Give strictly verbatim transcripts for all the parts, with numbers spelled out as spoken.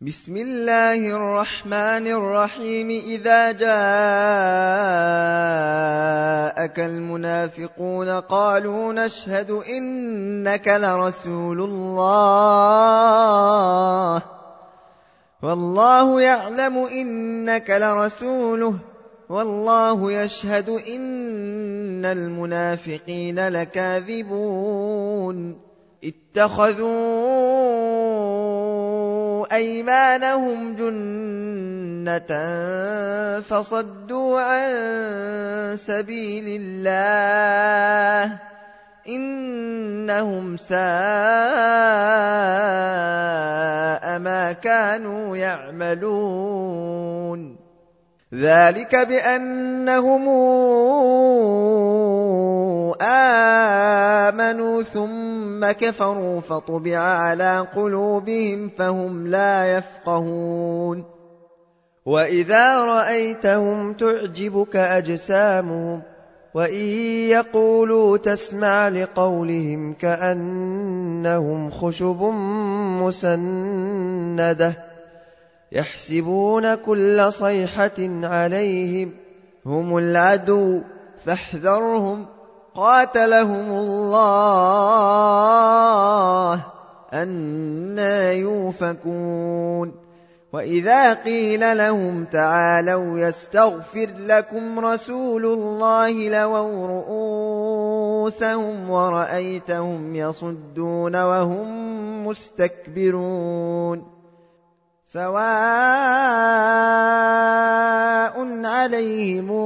بسم الله الرحمن الرحيم إذا جاءك المنافقون قالوا نشهد إنك لرسول الله والله يعلم إنك لرسوله والله يشهد إن المنافقين لكاذبون اتخذوا أيمانهم جنة فصدوا عن سبيل الله إنهم ساء ما كانوا يعملون ذلك بأنهم آمنوا ثم كفروا فطبع على قلوبهم فهم لا يفقهون وإذا رأيتهم تعجبك أجسامهم وإن يقولوا تسمع لقولهم كأنهم خشب مسندة يحسبون كل صيحة عليهم هم العدو فاحذرهم قاتلهم الله أنى يؤفكون وإذا قيل لهم تعالوا يستغفر لكم رسول الله لووا رؤوسهم ورأيتهم يصدون وهم مستكبرون سواء عليهم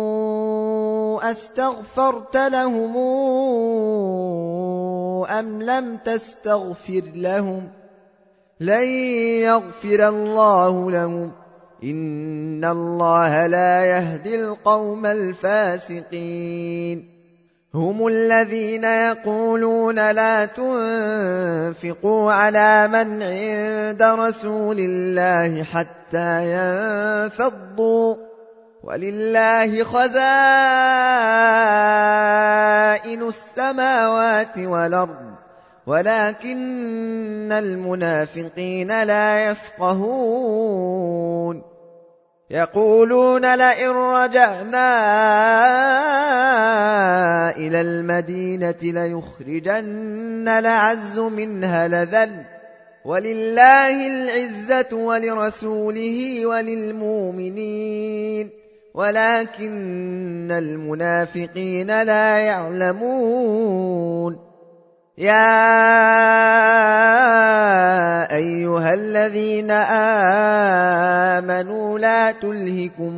أستغفرت لهم أم لم تستغفر لهم لن يغفر الله لهم إن الله لا يهدي القوم الفاسقين هم الذين يقولون لا تنفقوا على من عند رسول الله حتى ينفضوا ولله خزائن السماوات والأرض ولكن المنافقين لا يفقهون يقولون لئن رجعنا إلى المدينة ليخرجن الأعز منها الأذل ولله العزة ولرسوله وللمؤمنين ولكن المنافقين لا يعلمون يا أيها الذين آمنوا لا تلهكم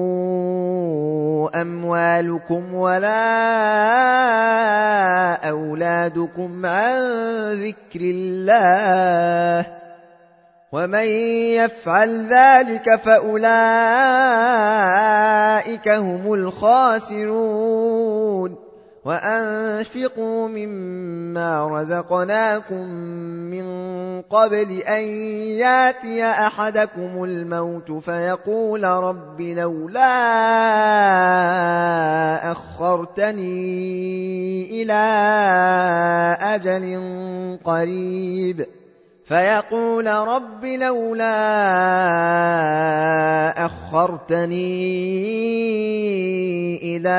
أموالكم ولا أولادكم عن ذكر الله ومن يفعل ذلك فأولئك هم الخاسرون وأنفقوا مما رزقناكم من قبل أن ياتي أحدكم الموت فيقول رب لولا أخرتني إلى أجل قريب فيقول رب لولا أخرتني إلى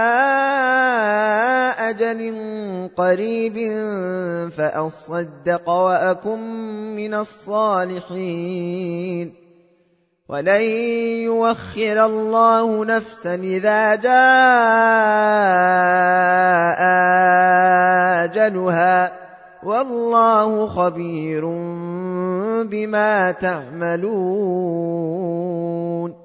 أجل قريب فأصدق وأكن من الصالحين ولن يؤخر الله نفسا إذا جاء أجلها والله خبير بما تعملون